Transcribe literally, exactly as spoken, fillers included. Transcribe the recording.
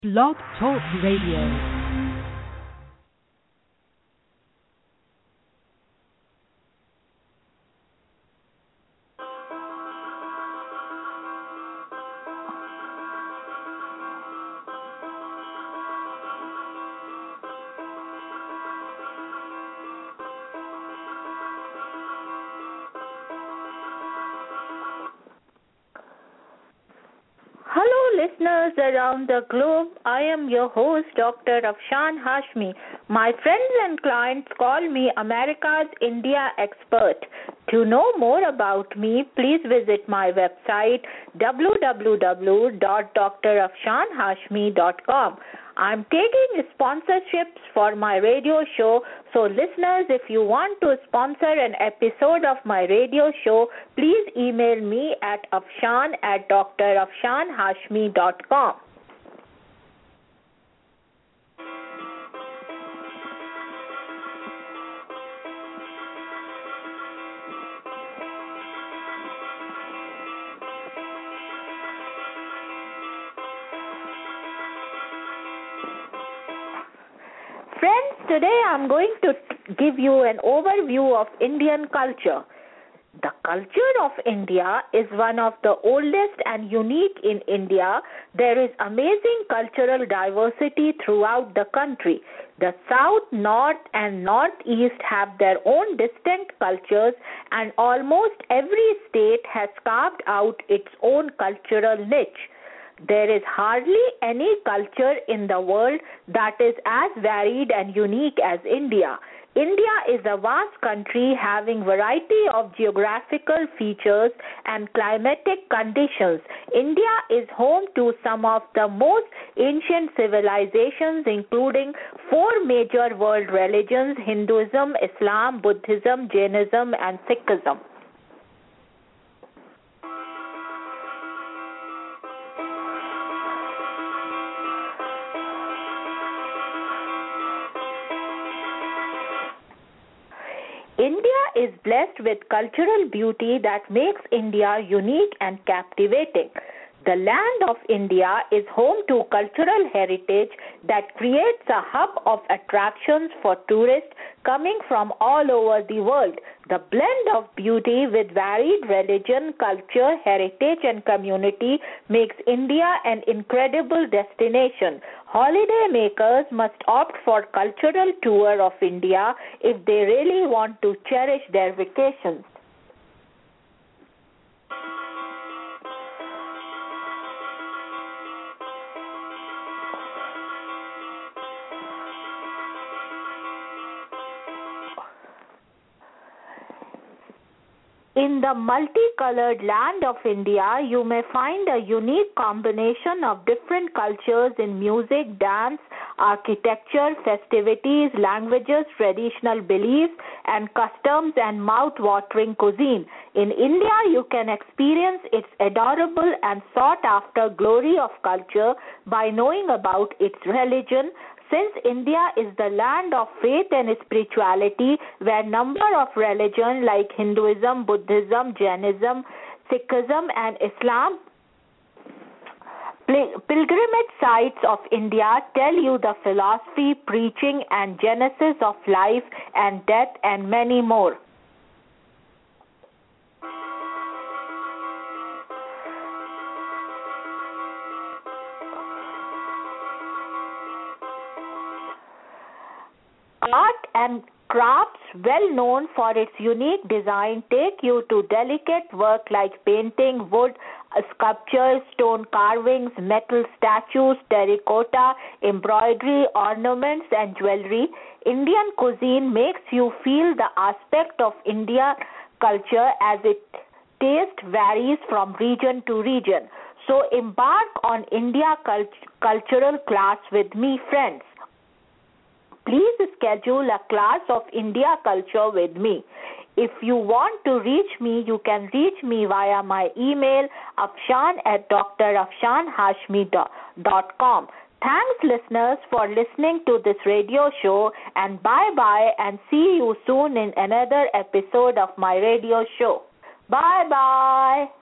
Blog Talk Radio. Hello, listeners around the globe. I am your host, Doctor Afshan Hashmi. My friends and clients call me America's India expert. To know more about me, please visit my website w w w dot d r afshan hashmi dot com. I'm taking sponsorships for my radio show, so listeners, if you want to sponsor an episode of my radio show, please email me at afshan at d r afshan hashmi dot com. Friends, today I'm going to give you an overview of Indian culture. The culture of India is one of the oldest and unique in India. There is amazing cultural diversity throughout the country. The South, North, and Northeast have their own distinct cultures, and almost every state has carved out its own cultural niche. There is hardly any culture in the world that is as varied and unique as India. India is a vast country having variety of geographical features and climatic conditions. India is home to some of the most ancient civilizations, including four major world religions: Hinduism, Islam, Buddhism, Jainism, and Sikhism. India is blessed with cultural beauty that makes India unique and captivating. The land of India is home to cultural heritage that creates a hub of attractions for tourists coming from all over the world. The blend of beauty with varied religion, culture, heritage, and community makes India an incredible destination. Holiday makers must opt for cultural tour of India if they really want to cherish their vacations. In the multicolored land of India, you may find a unique combination of different cultures in music, dance, architecture, festivities, languages, traditional beliefs, and customs, and mouth-watering cuisine. In India, you can experience its adorable and sought-after glory of culture by knowing about its religion. Since India is the land of faith and spirituality, where number of religions like Hinduism, Buddhism, Jainism, Sikhism, and Islam, pilgrimage sites of India tell you the philosophy, preaching, and genesis of life and death, and many more. Art and crafts, well known for its unique design, take you to delicate work like painting, wood, sculpture, stone carvings, metal statues, terracotta, embroidery, ornaments, and jewelry. Indian cuisine makes you feel the aspect of Indian culture as its taste varies from region to region. So embark on India cult- cultural class with me, friends. Please schedule a class of India culture with me. If you want to reach me, you can reach me via my email afshan at d r afshan hashmi dot com. Thanks, listeners, for listening to this radio show, and bye-bye, and see you soon in another episode of my radio show. Bye-bye.